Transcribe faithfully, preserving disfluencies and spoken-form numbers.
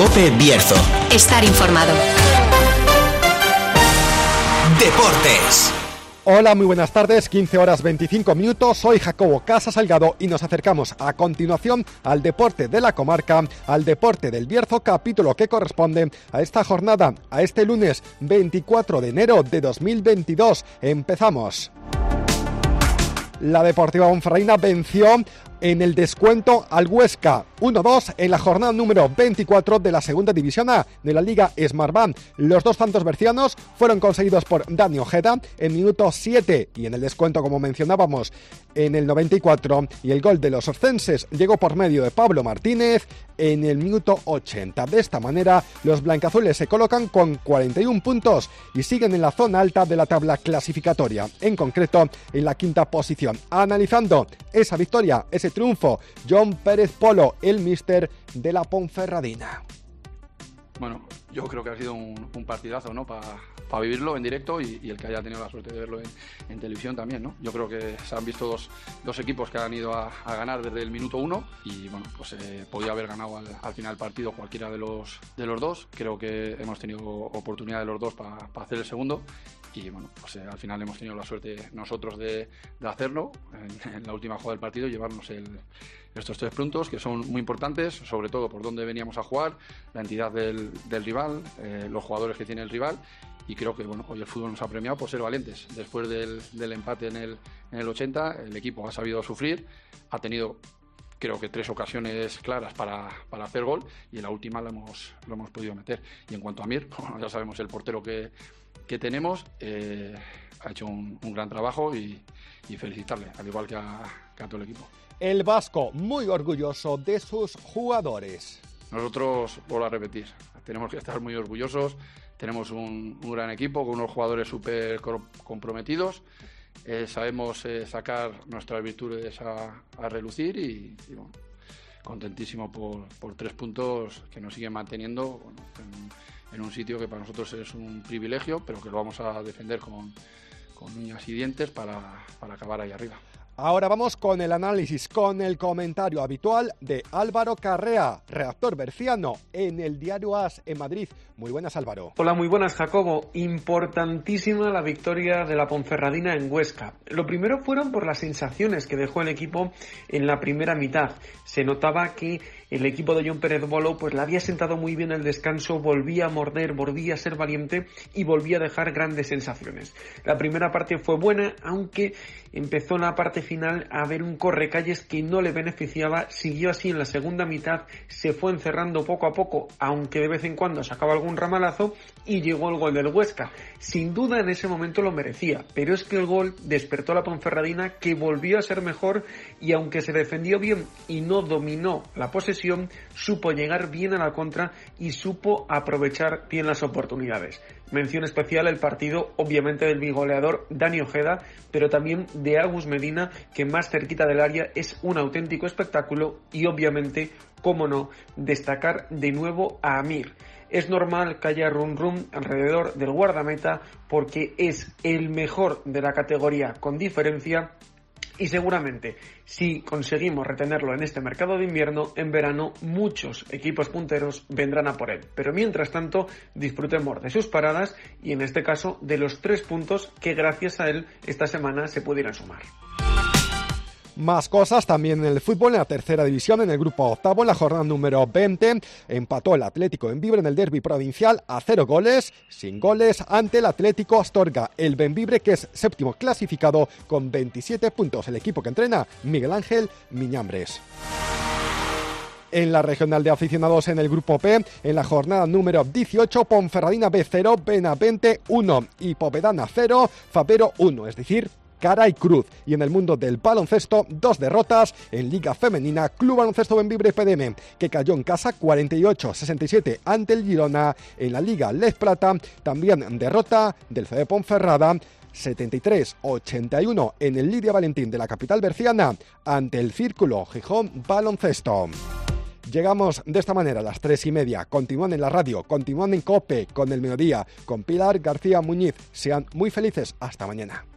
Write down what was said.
COPE Bierzo. Estar informado. Deportes. Hola, muy buenas tardes, quince horas veinticinco minutos, soy Jacobo Casa Salgado y nos acercamos a continuación al deporte de la comarca, al deporte del Bierzo, capítulo que corresponde a esta jornada, a este lunes veinticuatro de enero de dos mil veintidós. Empezamos. La Deportiva Ponferradina venció en el descuento al Huesca uno dos en la jornada número veinticuatro de la segunda división A de la Liga Smartbank. Los dos tantos bercianos fueron conseguidos por Dani Ojeda en minuto siete y en el descuento, como mencionábamos, en el noventa y cuatro, y el gol de los orcenses llegó por medio de Pablo Martínez en el minuto ochenta. De esta manera, los blancazules se colocan con cuarenta y uno puntos y siguen en la zona alta de la tabla clasificatoria, en concreto en la quinta posición. Analizando esa victoria, ese triunfo, John Pérez Polo, el míster de la Ponferradina. Bueno, yo creo que ha sido un, un partidazo, ¿no? Para pa vivirlo en directo y, y el que haya tenido la suerte de verlo en, en televisión también, ¿no? Yo creo que se han visto dos, dos equipos que han ido a, a ganar desde el minuto uno y, bueno, pues eh, podía haber ganado al, al final el partido cualquiera de los, de los dos. Creo que hemos tenido oportunidad de los dos para pa hacer el segundo y, bueno, pues eh, al final hemos tenido la suerte nosotros de, de hacerlo en, en la última jugada del partido, llevarnos el estos tres puntos que son muy importantes, sobre todo por dónde veníamos a jugar, la entidad del, del rival, eh, los jugadores que tiene el rival, y creo que bueno, hoy el fútbol nos ha premiado por ser valientes. Después del, del empate en el, en el ochenta, el equipo ha sabido sufrir, ha tenido creo que tres ocasiones claras para, para hacer gol y en la última lo hemos, lo hemos podido meter. Y en cuanto a Mir, bueno, ya sabemos el portero que, que tenemos, eh, ha hecho un, un gran trabajo y, y felicitarle, al igual que a, que a todo el equipo. El vasco muy orgulloso de sus jugadores. Nosotros, vuelvo a repetir, tenemos que estar muy orgullosos. Tenemos un, un gran equipo con unos jugadores súper comprometidos. Eh, sabemos eh, sacar nuestras virtudes a, a relucir y, y bueno, contentísimo por, por tres puntos que nos siguen manteniendo, bueno, en, en un sitio que para nosotros es un privilegio, pero que lo vamos a defender con, con uñas y dientes para, para acabar ahí arriba. Ahora vamos con el análisis, con el comentario habitual de Álvaro Carrea, redactor berciano en el diario AS en Madrid. Muy buenas, Álvaro. Hola, muy buenas, Jacobo. Importantísima la victoria de la Ponferradina en Huesca. Lo primero fueron por las sensaciones que dejó el equipo en la primera mitad. Se notaba que el equipo de John Pérez Polo pues le había sentado muy bien el descanso, volvía a morder, volvía a ser valiente y volvía a dejar grandes sensaciones. La primera parte fue buena, aunque empezó en la parte final a haber un correcalles que no le beneficiaba. Siguió así en la segunda mitad, se fue encerrando poco a poco, aunque de vez en cuando sacaba algún ramalazo, y llegó el gol del Huesca. Sin duda en ese momento lo merecía, pero es que el gol despertó a la Ponferradina, que volvió a ser mejor y aunque se defendió bien y no dominó la posesión, supo llegar bien a la contra y supo aprovechar bien las oportunidades. Mención especial el partido, obviamente, del bigoleador Dani Ojeda, pero también de Agus Medina, que más cerquita del área es un auténtico espectáculo, y obviamente, cómo no, destacar de nuevo a Amir. Es normal que haya rum rum alrededor del guardameta porque es el mejor de la categoría con diferencia. Y seguramente, si conseguimos retenerlo en este mercado de invierno, en verano muchos equipos punteros vendrán a por él. Pero mientras tanto, disfrutemos de sus paradas y en este caso de los tres puntos que gracias a él esta semana se pudieran sumar. Más cosas también en el fútbol, en la tercera división, en el grupo octavo, en la jornada número veinte, empató el Atlético Bembibre en el derbi provincial a cero goles, sin goles, ante el Atlético Astorga. El Bembibre, que es séptimo clasificado con veintisiete puntos, el equipo que entrena Miguel Ángel Miñambres. En la regional de aficionados en el grupo P, en la jornada número dieciocho, Ponferradina B cero, Benavente uno y Povedana cero, Fabero uno, es decir, cara y cruz. Y en el mundo del baloncesto, dos derrotas en Liga Femenina. Club Baloncesto Bembibre P D M, que cayó en casa cuarenta y ocho a sesenta y siete ante el Girona. En la Liga Les Plata, también derrota del C D Ponferrada, setenta y tres a ochenta y uno en el Lidia Valentín de la capital berciana ante el Círculo Gijón Baloncesto. Llegamos de esta manera a las tres y media. Continúan en la radio, continúan en COPE con El Mediodía, con Pilar García Muñiz. Sean muy felices. Hasta mañana.